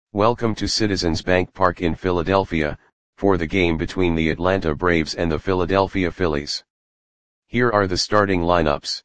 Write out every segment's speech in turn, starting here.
Welcome to Citizens Bank Park in Philadelphia, for the game between the Atlanta Braves and the Philadelphia Phillies. Here are the starting lineups.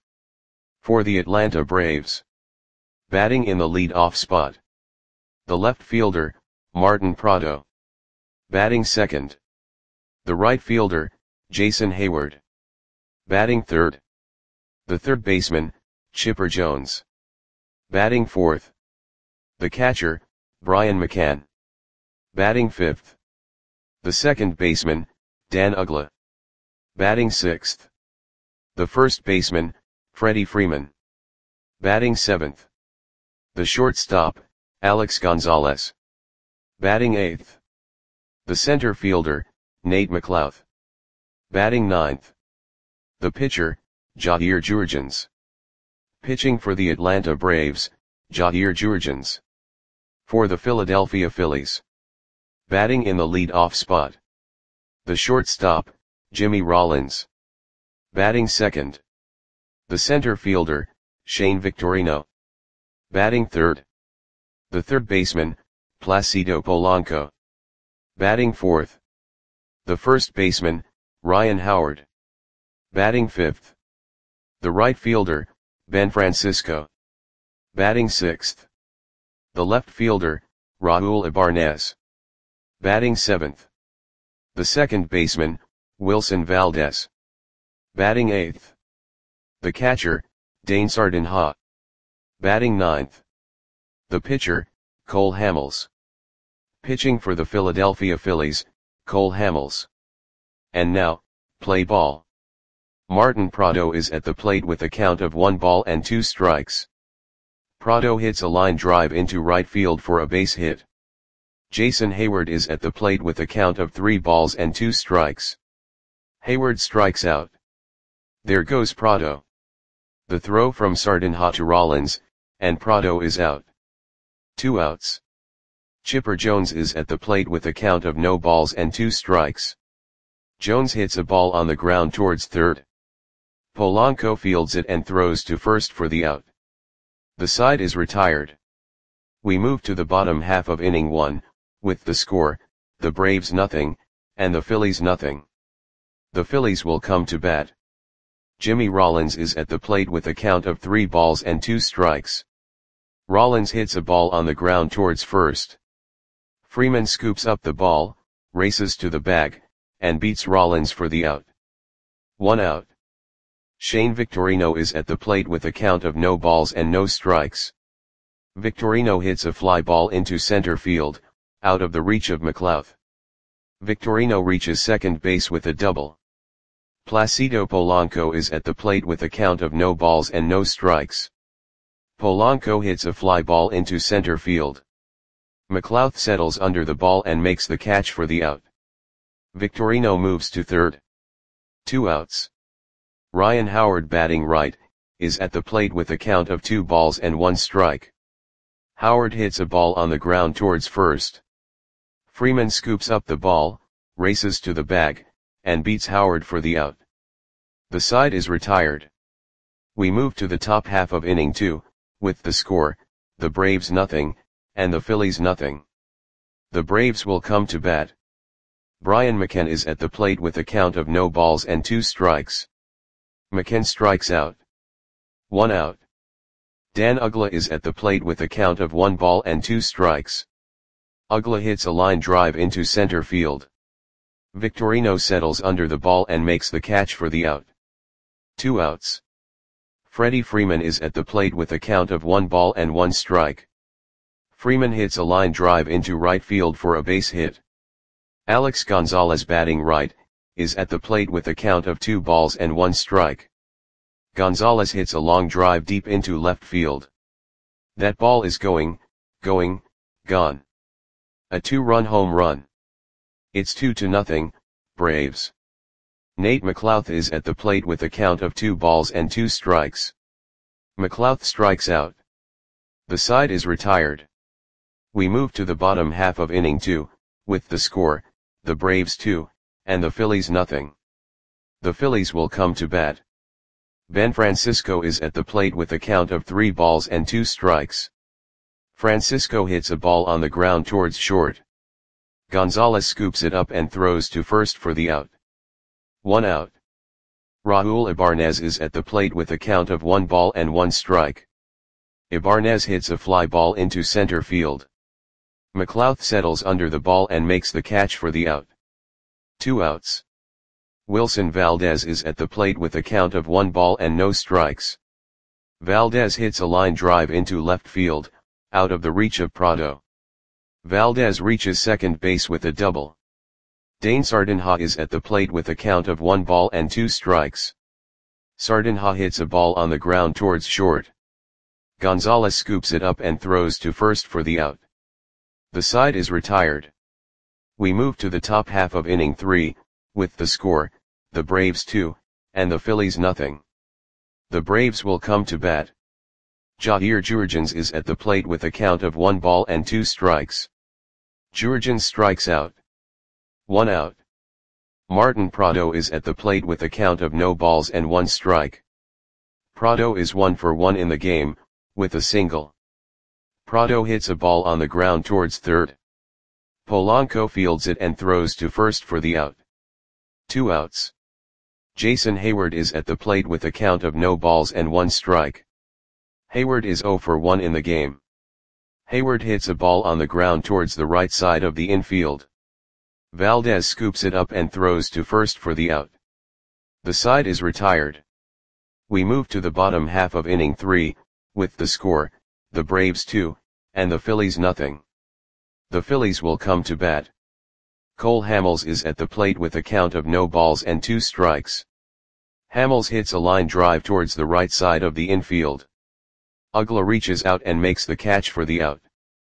For the Atlanta Braves. Batting in the lead-off spot. The left fielder, Martin Prado. Batting second. The right fielder, Jason Heyward. Batting third. The third baseman, Chipper Jones. Batting fourth. The catcher, Brian McCann. Batting fifth. The second baseman, Dan Uggla. Batting sixth. The first baseman, Freddie Freeman. Batting seventh. The shortstop, Alex Gonzalez. Batting eighth. The center fielder, Nate McLouth. Batting ninth. The pitcher, Jair Jurrjens. Pitching for the Atlanta Braves, Jair Jurrjens. For the Philadelphia Phillies. Batting in the lead-off spot. The shortstop, Jimmy Rollins. Batting second. The center fielder, Shane Victorino. Batting third. The third baseman, Placido Polanco. Batting fourth. The first baseman, Ryan Howard. Batting fifth. The right fielder, Ben Francisco. Batting sixth. The left fielder, Raul Ibanez. Batting seventh. The second baseman, Wilson Valdez. Batting eighth. The catcher, Dane Sardinha. Batting ninth. The pitcher, Cole Hamels. Pitching for the Philadelphia Phillies, Cole Hamels. And now, play ball. Martin Prado is at the plate with a count of 1 ball and 2 strikes. Prado hits a line drive into right field for a base hit. Jason Heyward is at the plate with a count of 3 balls and 2 strikes. Heyward strikes out. There goes Prado. The throw from Sardinha to Rollins, and Prado is out. 2 outs. Chipper Jones is at the plate with a count of no balls and 2 strikes. Jones hits a ball on the ground towards third. Polanco fields it and throws to first for the out. The side is retired. We move to the bottom half of inning 1, with the score, the Braves nothing, and the Phillies nothing. The Phillies will come to bat. Jimmy Rollins is at the plate with a count of 3 balls and 2 strikes. Rollins hits a ball on the ground towards first. Freeman scoops up the ball, races to the bag, and beats Rollins for the out. 1 out. Shane Victorino is at the plate with a count of no balls and no strikes. Victorino hits a fly ball into center field, out of the reach of McLouth. Victorino reaches second base with a double. Placido Polanco is at the plate with a count of no balls and no strikes. Polanco hits a fly ball into center field. McLouth settles under the ball and makes the catch for the out. Victorino moves to third. 2 outs. Ryan Howard, batting right, is at the plate with a count of 2 balls and 1 strike. Howard hits a ball on the ground towards first. Freeman scoops up the ball, races to the bag, and beats Howard for the out. The side is retired. We move to the top half of inning 2, with the score, the Braves nothing, and the Phillies nothing. The Braves will come to bat. Brian McCann is at the plate with a count of no balls and 2 strikes. McCann strikes out. 1 out. Dan Uggla is at the plate with a count of 1 ball and 2 strikes. Uggla hits a line drive into center field. Victorino settles under the ball and makes the catch for the out. 2 outs. Freddie Freeman is at the plate with a count of 1 ball and 1 strike. Freeman hits a line drive into right field for a base hit. Alex Gonzalez, batting right, is at the plate with a count of 2 balls and 1 strike. Gonzalez hits a long drive deep into left field. That ball is gone. A 2-run home run. It's 2-0, Braves. Nate McLouth is at the plate with a count of 2 balls and 2 strikes. McLouth strikes out. The side is retired. We move to the bottom half of inning 2, with the score, the Braves 2, and the Phillies nothing. The Phillies will come to bat. Ben Francisco is at the plate with a count of 3 balls and 2 strikes. Francisco hits a ball on the ground towards short. Gonzalez scoops it up and throws to first for the out. 1 out. Raul Ibarnez is at the plate with a count of 1 ball and 1 strike. Ibarnez hits a fly ball into center field. McLouth settles under the ball and makes the catch for the out. 2 outs. Wilson Valdez is at the plate with a count of 1 ball and no strikes. Valdez hits a line drive into left field, out of the reach of Prado. Valdez reaches second base with a double. Dane Sardinha is at the plate with a count of 1 ball and 2 strikes. Sardinha hits a ball on the ground towards short. Gonzalez scoops it up and throws to first for the out. The side is retired. We move to the top half of inning 3, with the score, the Braves 2, and the Phillies nothing. The Braves will come to bat. Jair Jurgens is at the plate with a count of 1 ball and 2 strikes. Jurgens strikes out. 1 out. Martin Prado is at the plate with a count of no balls and 1 strike. Prado is 1 for 1 in the game, with a single. Prado hits a ball on the ground towards third. Polanco fields it and throws to first for the out. 2 outs. Jason Hayward is at the plate with a count of no balls and 1 strike. Hayward is 0 for 1 in the game. Hayward hits a ball on the ground towards the right side of the infield. Valdez scoops it up and throws to first for the out. The side is retired. We move to the bottom half of inning 3, with the score, the Braves 2, and the Phillies nothing. The Phillies will come to bat. Cole Hamels is at the plate with a count of no balls and 2 strikes. Hamels hits a line drive towards the right side of the infield. Uggla reaches out and makes the catch for the out.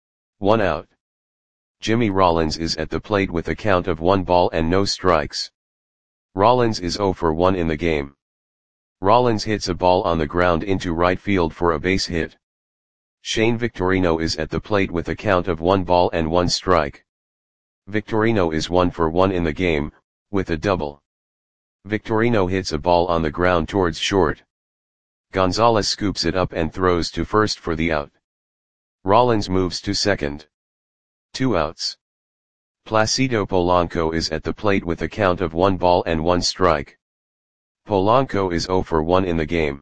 1 out. Jimmy Rollins is at the plate with a count of 1 ball and no strikes. Rollins is 0 for 1 in the game. Rollins hits a ball on the ground into right field for a base hit. Shane Victorino is at the plate with a count of 1 ball and 1 strike. Victorino is 1 for 1 in the game, with a double. Victorino hits a ball on the ground towards short. Gonzalez scoops it up and throws to first for the out. Rollins moves to second. 2 outs. Placido Polanco is at the plate with a count of 1 ball and 1 strike. Polanco is 0 for 1 in the game.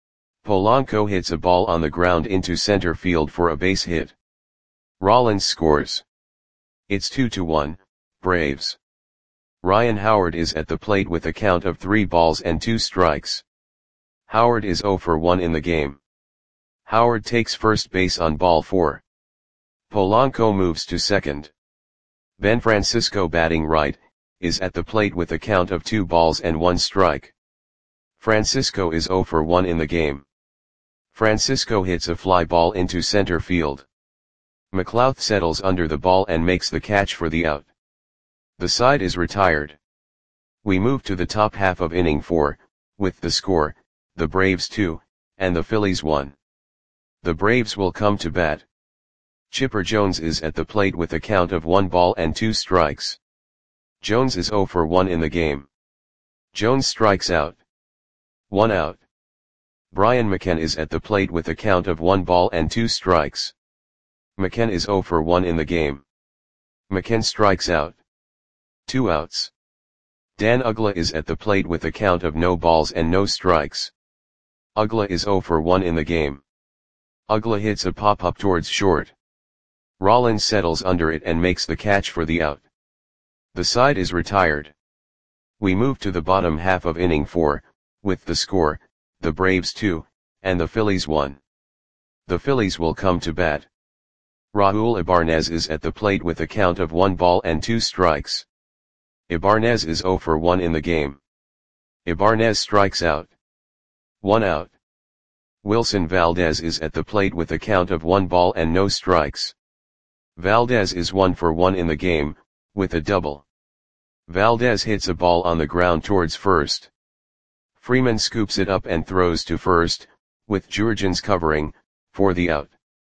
Polanco hits a ball on the ground into center field for a base hit. Rollins scores. It's 2-1, Braves. Ryan Howard is at the plate with a count of 3 balls and 2 strikes. Howard is 0 for 1 in the game. Howard takes first base on ball 4. Polanco moves to second. Ben Francisco, batting right, is at the plate with a count of 2 balls and 1 strike. Francisco is 0 for 1 in the game. Francisco hits a fly ball into center field. McLouth settles under the ball and makes the catch for the out. The side is retired. We move to the top half of inning 4, with the score, the Braves 2, and the Phillies 1. The Braves will come to bat. Chipper Jones is at the plate with a count of 1 ball and 2 strikes. Jones is 0 for 1 in the game. Jones strikes out. 1 out. Brian McCann is at the plate with a count of 1 ball and 2 strikes. McCann is 0 for 1 in the game. McCann strikes out. 2 outs. Dan Uggla is at the plate with a count of no balls and no strikes. Uggla is 0 for 1 in the game. Uggla hits a pop-up towards short. Rollins settles under it and makes the catch for the out. The side is retired. We move to the bottom half of inning 4, with the score, the Braves 2, and the Phillies 1. The Phillies will come to bat. Raul Ibarnez is at the plate with a count of 1 ball and 2 strikes. Ibarnez is 0 for 1 in the game. Ibarnez strikes out. 1 out. Wilson Valdez is at the plate with a count of 1 ball and no strikes. Valdez is 1 for 1 in the game, with a double. Valdez hits a ball on the ground towards first. Freeman scoops it up and throws to first, with Jurgens covering, for the out.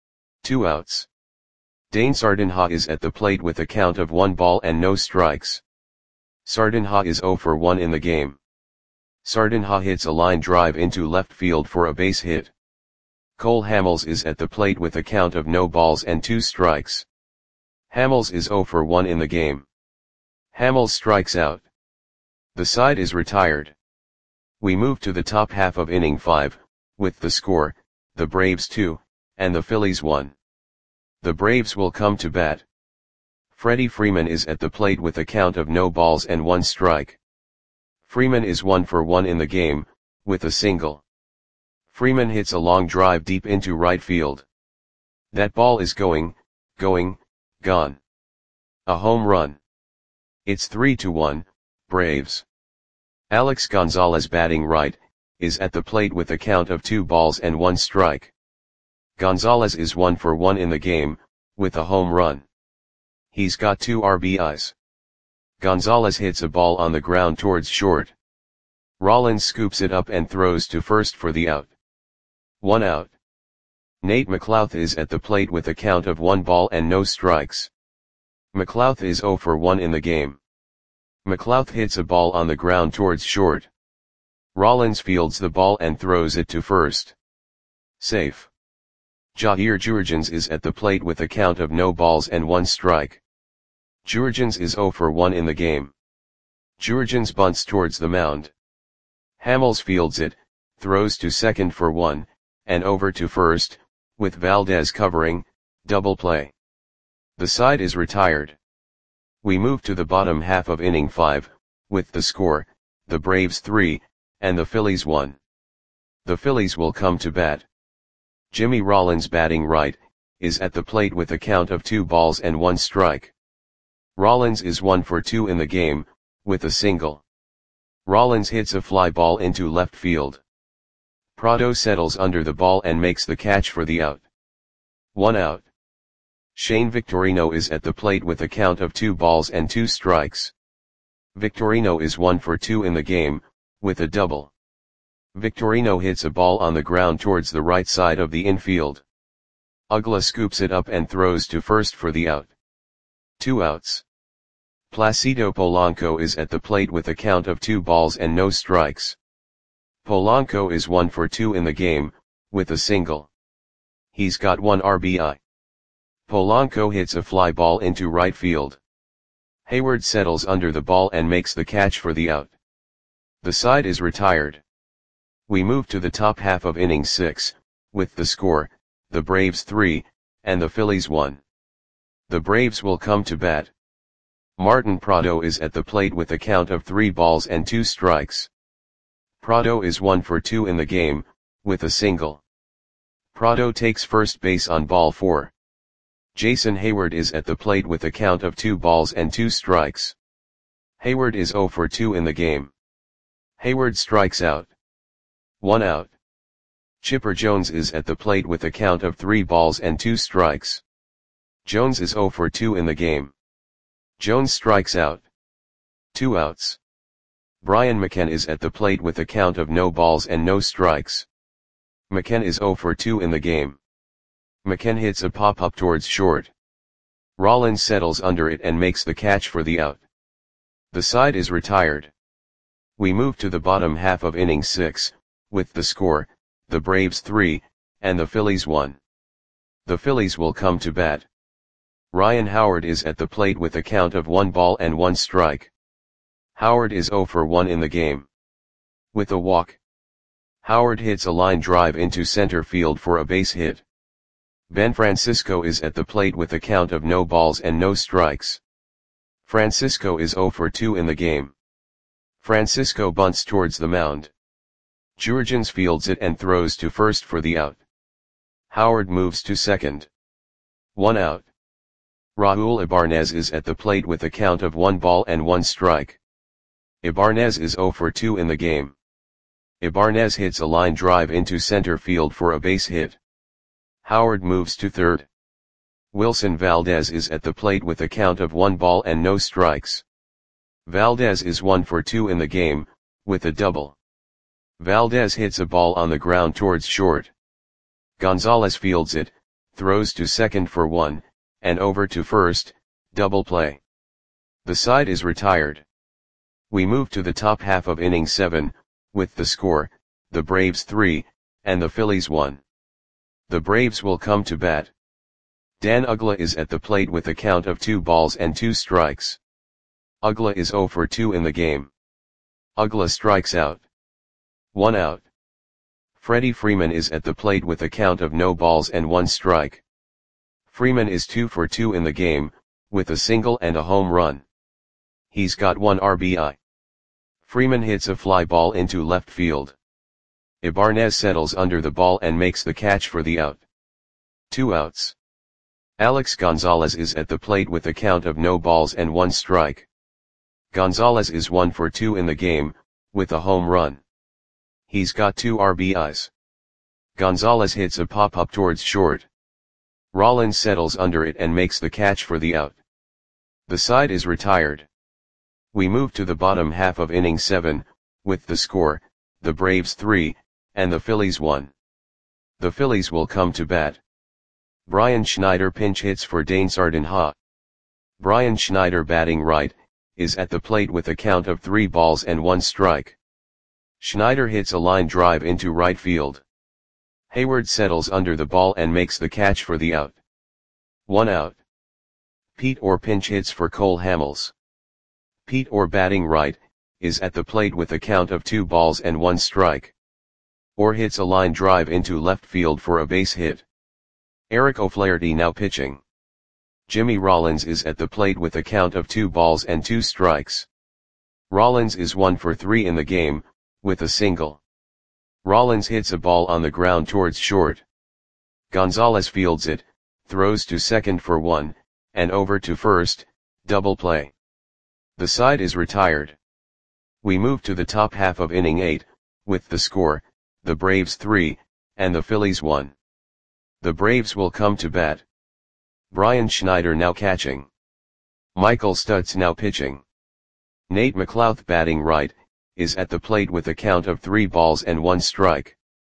2 outs. Dane Sardinha is at the plate with a count of 1 ball and no strikes. Sardinha is 0 for 1 in the game. Sardinha hits a line drive into left field for a base hit. Cole Hamels is at the plate with a count of no balls and 2 strikes. Hamels is 0 for 1 in the game. Hamels strikes out. The side is retired. We move to the top half of inning 5, with the score, the Braves 2, and the Phillies 1. The Braves will come to bat. Freddie Freeman is at the plate with a count of no balls and 1 strike. Freeman is 1 for 1 in the game, with a single. Freeman hits a long drive deep into right field. That ball is gone. A home run. It's 3-1, Braves. Alex Gonzalez, batting right, is at the plate with a count of 2 balls and 1 strike. Gonzalez is 1 for 1 in the game, with a home run. He's got 2 RBIs. Gonzalez hits a ball on the ground towards short. Rollins scoops it up and throws to first for the out. 1 out. Nate McLouth is at the plate with a count of 1 ball and no strikes. McLouth is 0 for 1 in the game. McLouth hits a ball on the ground towards short. Rollins fields the ball and throws it to first. Safe. Jair Jurrjens is at the plate with a count of no balls and 1 strike. Jurrjens is 0 for 1 in the game. Jurrjens bunts towards the mound. Hamels fields it, throws to second for 1, and over to first, with Valdez covering, double play. The side is retired. We move to the bottom half of inning 5, with the score, the Braves 3, and the Phillies 1. The Phillies will come to bat. Jimmy Rollins, batting right, is at the plate with a count of 2 balls and 1 strike. Rollins is 1 for 2 in the game, with a single. Rollins hits a fly ball into left field. Prado settles under the ball and makes the catch for the out. 1 out. Shane Victorino is at the plate with a count of 2 balls and 2 strikes. Victorino is 1 for 2 in the game, with a double. Victorino hits a ball on the ground towards the right side of the infield. Uggla scoops it up and throws to first for the out. 2 outs. Placido Polanco is at the plate with a count of 2 balls and no strikes. Polanco is 1 for 2 in the game, with a single. He's got 1 RBI. Polanco hits a fly ball into right field. Hayward settles under the ball and makes the catch for the out. The side is retired. We move to the top half of inning 6, with the score, the Braves 3, and the Phillies 1. The Braves will come to bat. Martin Prado is at the plate with a count of 3 balls and 2 strikes. Prado is 1 for 2 in the game, with a single. Prado takes first base on ball 4. Jason Hayward is at the plate with a count of 2 balls and 2 strikes. Hayward is 0 for 2 in the game. Hayward strikes out. 1 out. Chipper Jones is at the plate with a count of 3 balls and 2 strikes. Jones is 0 for 2 in the game. Jones strikes out. 2 outs. Brian McCann is at the plate with a count of no balls and no strikes. McCann is 0 for 2 in the game. McCann hits a pop-up towards short. Rollins settles under it and makes the catch for the out. The side is retired. We move to the bottom half of inning 6, with the score, the Braves 3, and the Phillies 1. The Phillies will come to bat. Ryan Howard is at the plate with a count of 1 ball and 1 strike. Howard is 0 for 1 in the game. With a walk. Howard hits a line drive into center field for a base hit. Ben Francisco is at the plate with a count of no balls and no strikes. Francisco is 0 for 2 in the game. Francisco bunts towards the mound. Jurrjens fields it and throws to first for the out. Howard moves to second. 1 out. Raul Ibanez is at the plate with a count of 1 ball and 1 strike. Ibanez is 0 for 2 in the game. Ibanez hits a line drive into center field for a base hit. Howard moves to third. Wilson Valdez is at the plate with a count of 1 ball and no strikes. Valdez is 1 for 2 in the game, with a double. Valdez hits a ball on the ground towards short. Gonzalez fields it, throws to second for 1, and over to first, double play. The side is retired. We move to the top half of inning 7, with the score, the Braves 3, and the Phillies 1. The Braves will come to bat. Dan Uggla is at the plate with a count of 2 balls and 2 strikes. Uggla is 0 for 2 in the game. Uggla strikes out. 1 out. Freddie Freeman is at the plate with a count of no balls and 1 strike. Freeman is 2 for 2 in the game, with a single and a home run. He's got 1 RBI. Freeman hits a fly ball into left field. Ibanez settles under the ball and makes the catch for the out. 2 outs. Alex Gonzalez is at the plate with a count of no balls and 1 strike. Gonzalez is 1 for 2 in the game, with a home run. He's got 2 RBIs. Gonzalez hits a pop-up towards short. Rollins settles under it and makes the catch for the out. The side is retired. We move to the bottom half of inning 7, with the score, the Braves 3, and the Phillies 1. The Phillies will come to bat. Brian Schneider pinch hits for Dane Sardenha. Brian Schneider, batting right, is at the plate with a count of 3 balls and 1 strike. Schneider hits a line drive into right field. Hayward settles under the ball and makes the catch for the out. 1 out. Pete Orr pinch hits for Cole Hamels. Pete Orr, batting right, is at the plate with a count of 2 balls and 1 strike. Orr hits a line drive into left field for a base hit. Eric O'Flaherty now pitching. Jimmy Rollins is at the plate with a count of 2 balls and 2 strikes. Rollins is 1 for 3 in the game, with a single. Rollins hits a ball on the ground towards short. Gonzalez fields it, throws to second for 1, and over to first, double play. The side is retired. We move to the top half of inning 8, with the score, the Braves 3, and the Phillies 1. The Braves will come to bat. Brian Schneider now catching. Michael Stutz now pitching. Nate McLouth, batting right, is at the plate with a count of 3 balls and 1 strike.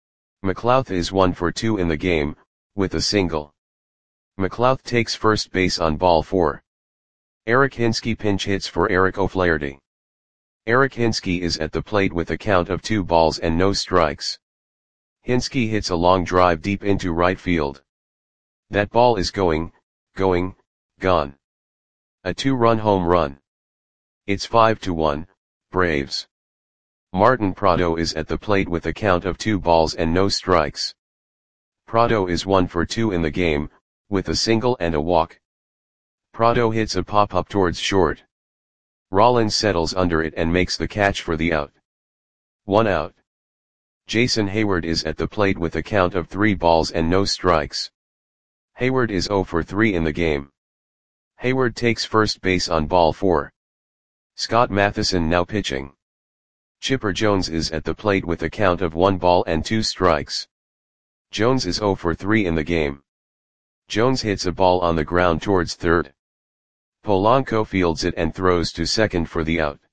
McLouth is 1 for 2 in the game, with a single. McLouth takes first base on ball 4. Eric Hinske pinch hits for Eric O'Flaherty. Eric Hinske is at the plate with a count of 2 balls and no strikes. Hinske hits a long drive deep into right field. That ball is gone. A 2-run home run. It's 5-1, Braves. Martin Prado is at the plate with a count of 2 balls and no strikes. Prado is 1 for 2 in the game, with a single and a walk. Prado hits a pop-up towards short. Rollins settles under it and makes the catch for the out. 1 out. Jason Hayward is at the plate with a count of 3 balls and no strikes. Hayward is 0 for 3 in the game. Hayward takes first base on ball 4. Scott Matheson now pitching. Chipper Jones is at the plate with a count of 1 ball and 2 strikes. Jones is 0 for 3 in the game. Jones hits a ball on the ground towards third. Polanco fields it and throws to second for the out.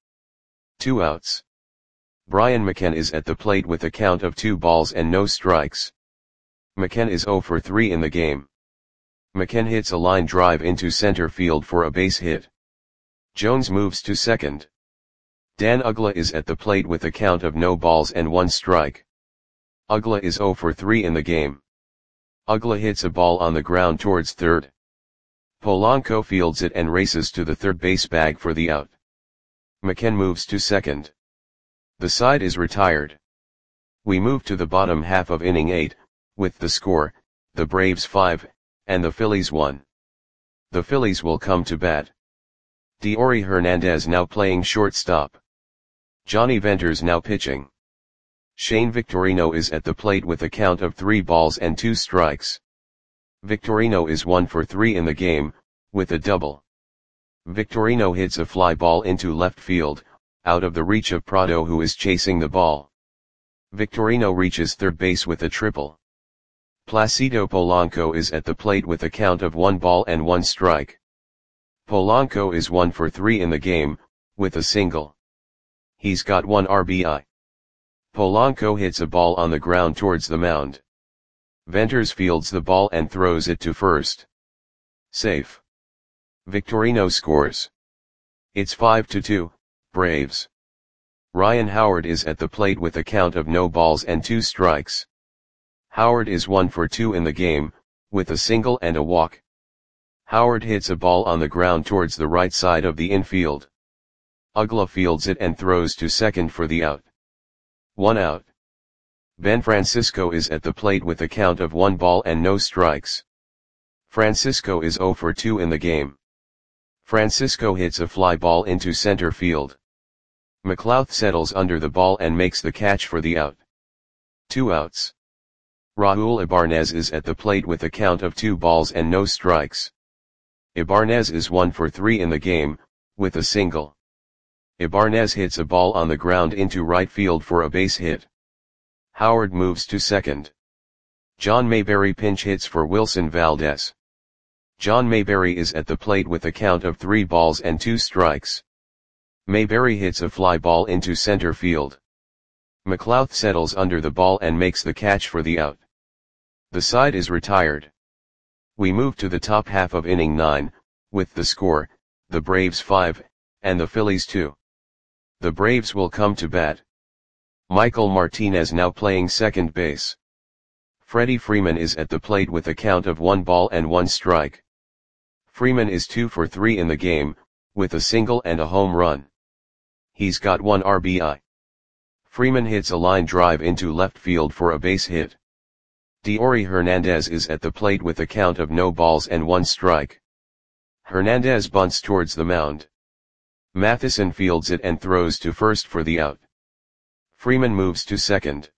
2 outs. Brian McKenna is at the plate with a count of 2 balls and no strikes. McKenna is 0 for 3 in the game. McKenna hits a line drive into center field for a base hit. Jones moves to second. Dan Uggla is at the plate with a count of no balls and 1 strike. Uggla is 0 for 3 in the game. Uggla hits a ball on the ground towards third. Polanco fields it and races to the third base bag for the out. McKenna moves to second. The side is retired. We move to the bottom half of inning 8, with the score, the Braves 5, and the Phillies 1. The Phillies will come to bat. Deory Hernandez now playing shortstop. Johnny Venters now pitching. Shane Victorino is at the plate with a count of 3 balls and 2 strikes. Victorino is 1 for 3 in the game, with a double. Victorino hits a fly ball into left field, out of the reach of Prado, who is chasing the ball. Victorino reaches third base with a triple. Placido Polanco is at the plate with a count of 1 ball and 1 strike. Polanco is 1 for 3 in the game, with a single. He's got 1 RBI. Polanco hits a ball on the ground towards the mound. Venters fields the ball and throws it to first. Safe. Victorino scores. It's 5-2, Braves. Ryan Howard is at the plate with a count of no balls and 2 strikes. Howard is 1 for 2 in the game, with a single and a walk. Howard hits a ball on the ground towards the right side of the infield. Uggla fields it and throws to second for the out. 1 out. Ben Francisco is at the plate with a count of 1 ball and no strikes. Francisco is 0 for 2 in the game. Francisco hits a fly ball into center field. McLouth settles under the ball and makes the catch for the out. 2 outs. Raul Ibanez is at the plate with a count of 2 balls and no strikes. Ibanez is 1 for 3 in the game, with a single. Ibanez hits a ball on the ground into right field for a base hit. Howard moves to second. John Mayberry pinch hits for Wilson Valdez. John Mayberry is at the plate with a count of 3 balls and 2 strikes. Mayberry hits a fly ball into center field. McLouth settles under the ball and makes the catch for the out. The side is retired. We move to the top half of inning 9, with the score, the Braves 5, and the Phillies 2. The Braves will come to bat. Michael Martinez now playing second base. Freddie Freeman is at the plate with a count of 1 ball and 1 strike. Freeman is 2 for 3 in the game, with a single and a home run. He's got 1 RBI. Freeman hits a line drive into left field for a base hit. Deory Hernandez is at the plate with a count of no balls and 1 strike. Hernandez bunts towards the mound. Matheson fields it and throws to first for the out. Freeman moves to second.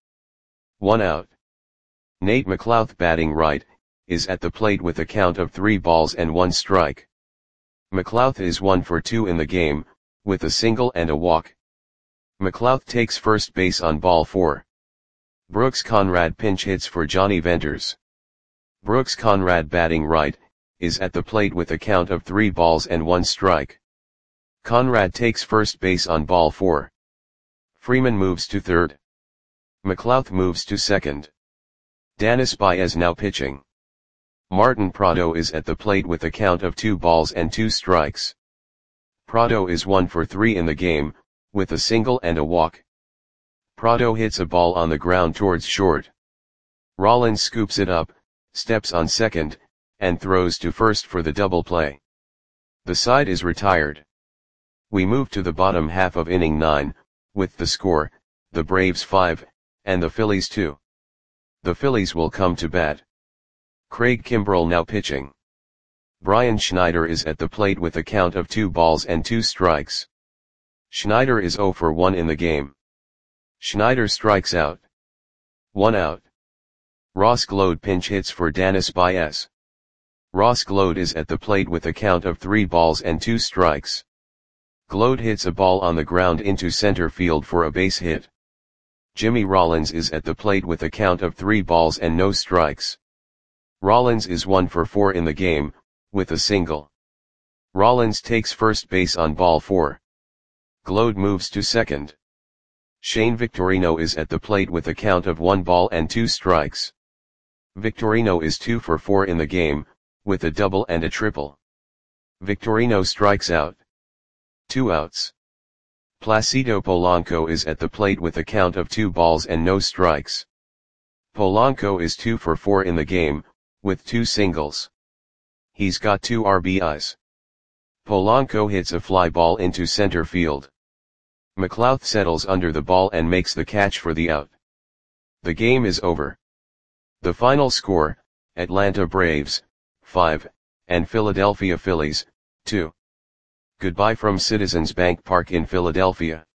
1 out. Nate McLouth batting right, is at the plate with a count of 3 balls and 1 strike. McLouth is 1 for 2 in the game, with a single and a walk. McLouth takes first base on ball 4. Brooks Conrad pinch hits for Johnny Venters. Brooks Conrad batting right, is at the plate with a count of 3 balls and 1 strike. Conrad takes first base on ball 4. Freeman moves to third. McLouth moves to second. Danis Baez now pitching. Martin Prado is at the plate with a count of 2 balls and 2 strikes. Prado is 1 for 3 in the game, with a single and a walk. Prado hits a ball on the ground towards short. Rollins scoops it up, steps on second, and throws to first for the double play. The side is retired. We move to the bottom half of inning 9, with the score, the Braves 5, and the Phillies 2. The Phillies will come to bat. Craig Kimbrell now pitching. Brian Schneider is at the plate with a count of 2 balls and 2 strikes. Schneider is 0 for 1 in the game. Schneider strikes out. 1 out. Ross Glode pinch hits for Danis Baez. Ross Glode is at the plate with a count of 3 balls and 2 strikes. Glode hits a ball on the ground into center field for a base hit. Jimmy Rollins is at the plate with a count of 3 balls and no strikes. Rollins is 1 for 4 in the game, with a single. Rollins takes first base on ball 4. Glode moves to second. Shane Victorino is at the plate with a count of 1 ball and 2 strikes. Victorino is 2 for 4 in the game, with a double and a triple. Victorino strikes out. 2 outs. Placido Polanco is at the plate with a count of 2 balls and no strikes. Polanco is 2 for 4 in the game, with 2 singles. He's got 2 RBIs. Polanco hits a fly ball into center field. McLouth settles under the ball and makes the catch for the out. The game is over. The final score, Atlanta Braves, 5, and Philadelphia Phillies, 2. Goodbye from Citizens Bank Park in Philadelphia.